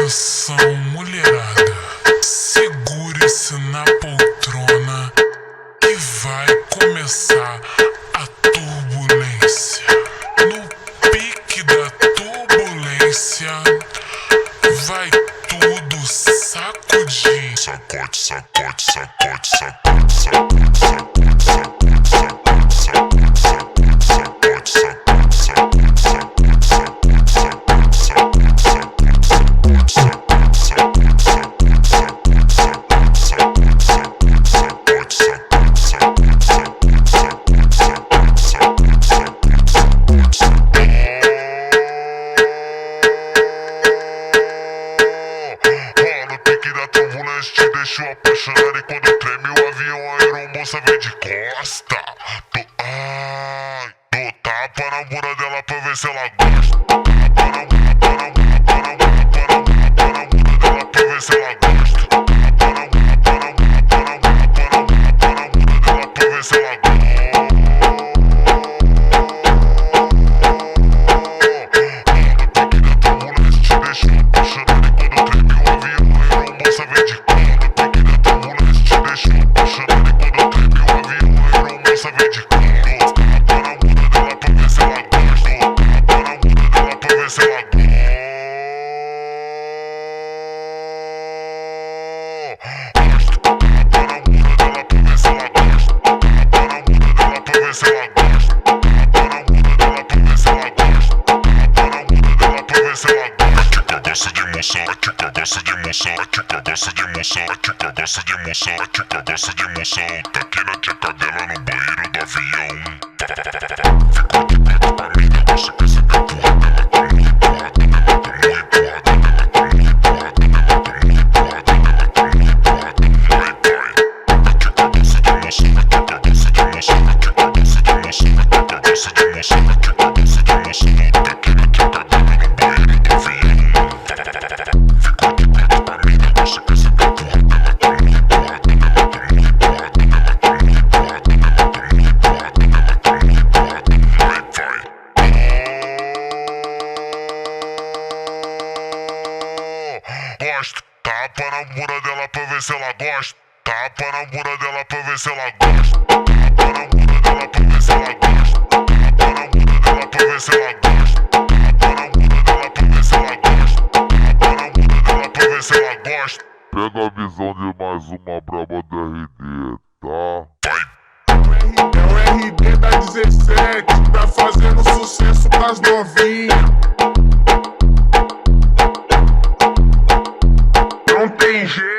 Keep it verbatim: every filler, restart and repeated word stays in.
Atenção, mulherada, segure-se na poltrona que vai começar a turbulência. No pique da turbulência vai tudo sacudir. Sacode, sacode, sacode, sacode, sacode, sacode, sacode, sacode, sacode, sacode, sacode, te deixou apaixonado e quando treme o avião a aeromoça vem de costa. Do, ai, do tapa na bunda dela pra ver se ela gosta. Tapa na bunda, tapa na bunda, tapa na bunda, tapa na bunda dela pra ver se ela gosta. Tapa na bunda, tapa na bunda, tapa na bunda, tapa na bunda, tapa na bunda dela pra ver se ela gosta. Tchuca gosta de emoção, a tchuca gosta de emoção, a tchuca gosta de emoção, a tchuca gosta de emoção. Tá aqui na tcheca dela no banheiro do avião. Ficou de canto pra mim, negócio que essa empurrada, ela tá muito empurrada, ela tá muito empurrada, ela tá muito empurrada, ela tá muito empurrada, ela tá muito empurrada. Vai, vai. A tchuca gosta de emoção, a tchuca gosta de emoção, a tchuca gosta de emoção, a tchuca gosta de emoção, a tchuca gosta de emoção. Tá aqui na tcheca dela no banheiro do avião. Gosto, tapa na bunda dela pra ver se ela gosta. Tapa na bunda dela pra ver se ela gosta. Tapa na bunda dela pra ver se ela gosta. Tapa na bunda dela pra ver se ela gosta. Tapa na bunda dela pra ver se ela gosta. Tapa na bunda dela pra ver se ela gosta. Pega a visão de mais uma braba do R D, tá? É o R D da dezessete, tá fazendo sucesso com as novinhas. Não tem jeito.